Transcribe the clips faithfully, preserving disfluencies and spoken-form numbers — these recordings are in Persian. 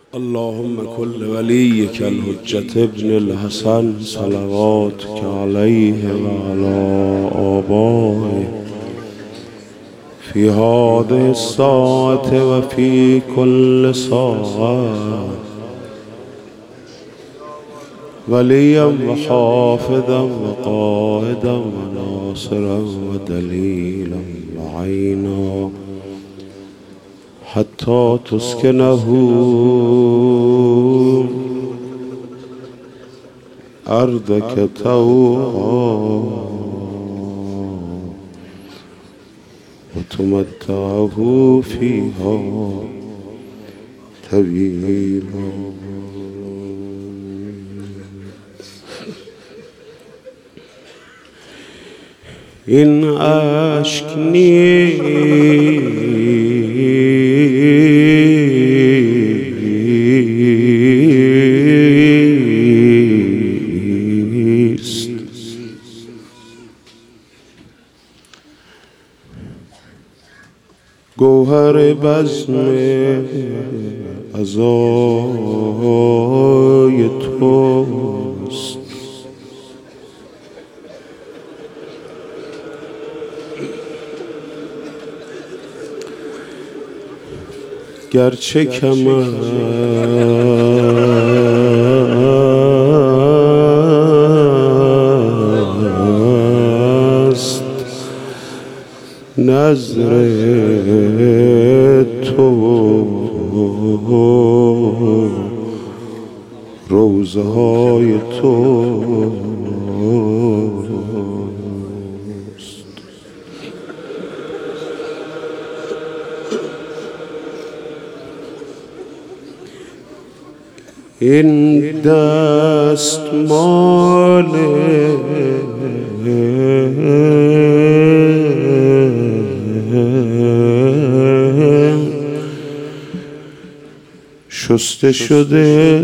اللهم كل وليك الحجة ابن الحسن صلواتك عليه وعلى آبائه في هذه الساعة وفي كل ساعة وليا وحافظا وقائدا وناصرا ودليلا وعينا حتى تسكنه أرضك طوعا وتمتعه فيها طويلا. إن أشكني گوهر بزم عزای توست، گرچه کم است نظر تو روزه های توست. این دستمال شسته شده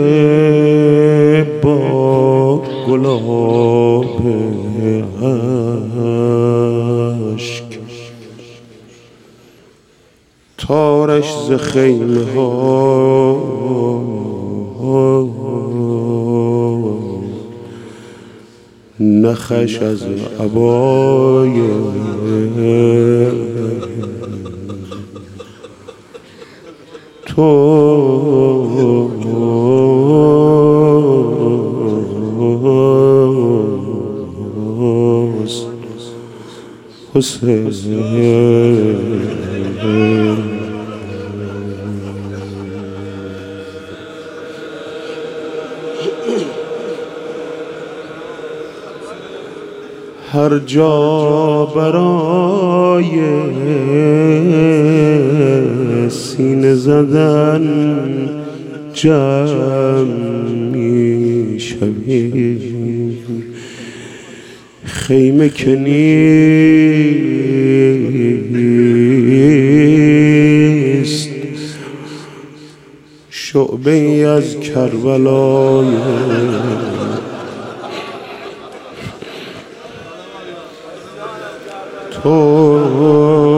با گلاب اشک، تارش ز خیمه ها نخش از عبای توست حسین. هر جا برای سینه زدن جمع می شوی، خیمه که نیست شعبه ای از کربلای تو.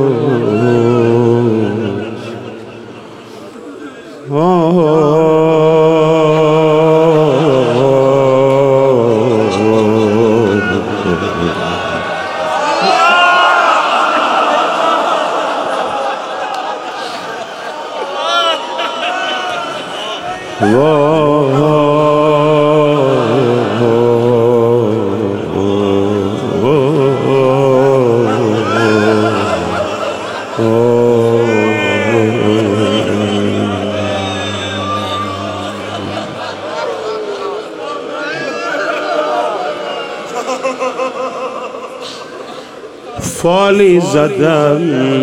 فالی زدم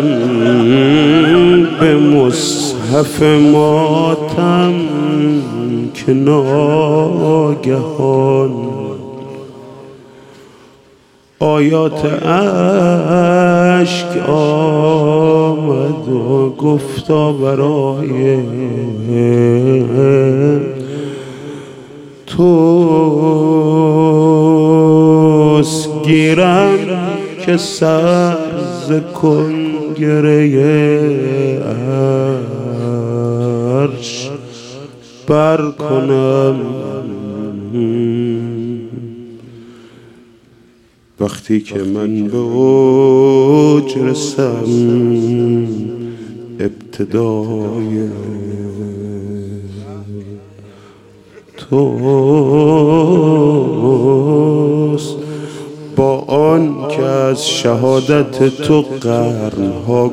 به مصحف ماتم که ناگهان آیات اشک آمد و گفتا برای توست گیرم که سر ز کنگره عرش بر کنم. وقتی که من به اوج رسم ابتدای توست، با آن که از شهادت تو قرنها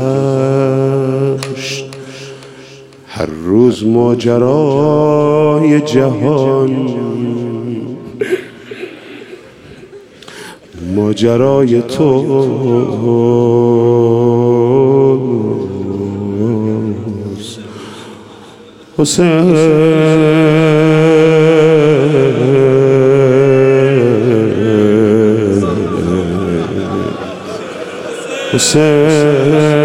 گذشت. هر روز ماجرای جهان ماجرای توست. حسین حسین